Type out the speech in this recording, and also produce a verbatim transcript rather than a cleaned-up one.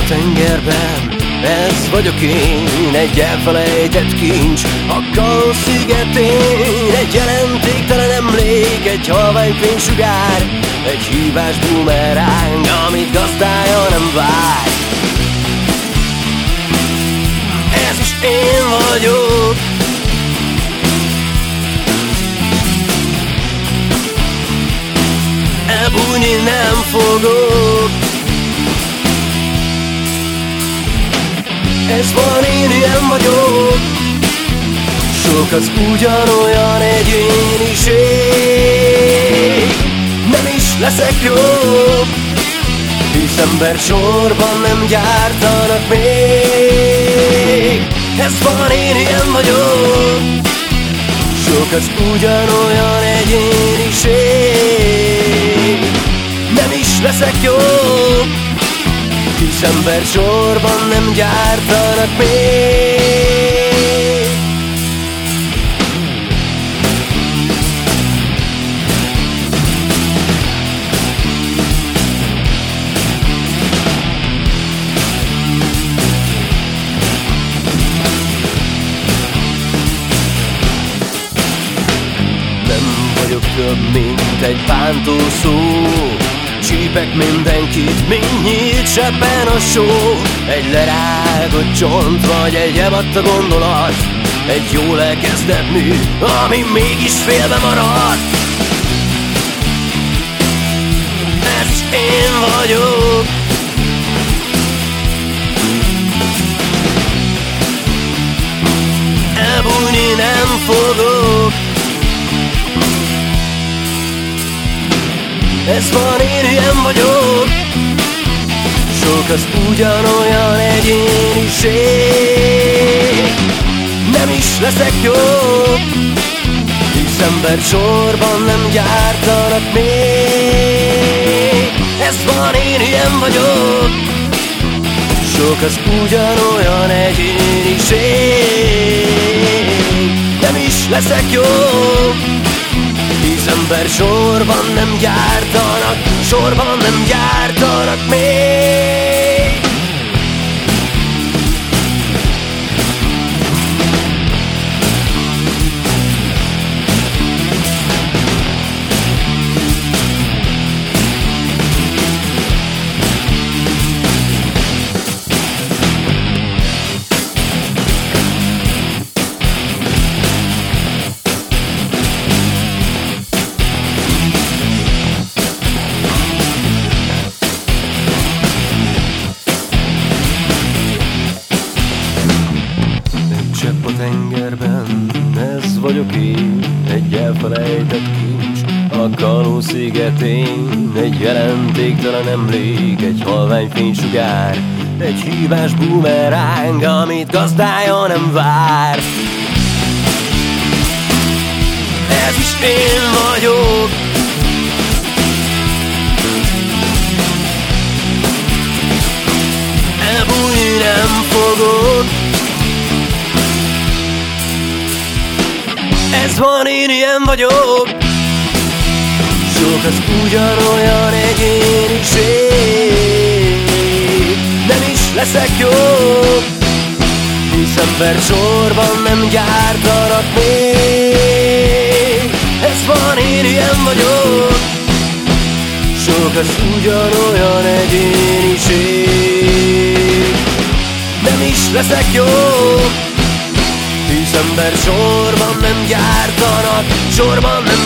tengerben, ez vagyok én, egy elfelejtett kincs a Kaló szigetén. Egy jelentéktelen emlék, egy halvány fénysugár, egy hívás bumeráng, amit gazdája nem vár. Ez is én vagyok, elbújni nem fogok. Ez van, én ilyen vagyok, sok az ugyanolyan egyéniség. Nem is leszek jobb, hisz ember sorban nem gyártanak még. Ez van, én ilyen vagyok, sok az ugyanolyan egyéniség. Nem is leszek jobb, hisz ember sorban nem gyártanak még. Nem vagyok több, mint egy bántó szó, csípek mindenkit, mint nyílt sebben a só. Egy lerágott csont, vagy egy emadta gondolat, egy jól elkezdett mű, ami mégis félbe marad. Ez is én vagyok, elbújni nem fogok. Ez van, én ilyen vagyok, sok az ugyanolyan egyéniség. Nem is leszek jobb, hisz ember sorban nem gyártanak még. Ez van, én ilyen vagyok, sok az ugyanolyan egyéniség. Nem is leszek jobb, hisz ember sorban nem gyártanak, sorban nem gyártanak még. Csepp a tengerben, ez vagyok én, egy elfelejtett kincs a Kaló szigetén. Egy jelentéktelen emlék, egy halvány fénysugár, egy hívás bumeráng, amit gazdája nem vár. Ez is én vagyok, elbújni nem fogok. Ez van, én ilyen vagyok, sok az ugyanolyan egyéniség. Nem is leszek jobb, hisz ember sorban nem gyártanak még. Ez van, én ilyen vagyok, sok az ugyanolyan egyéniség. Nem is leszek jobb, hisz ember sorban nem gyártanak, sorban nem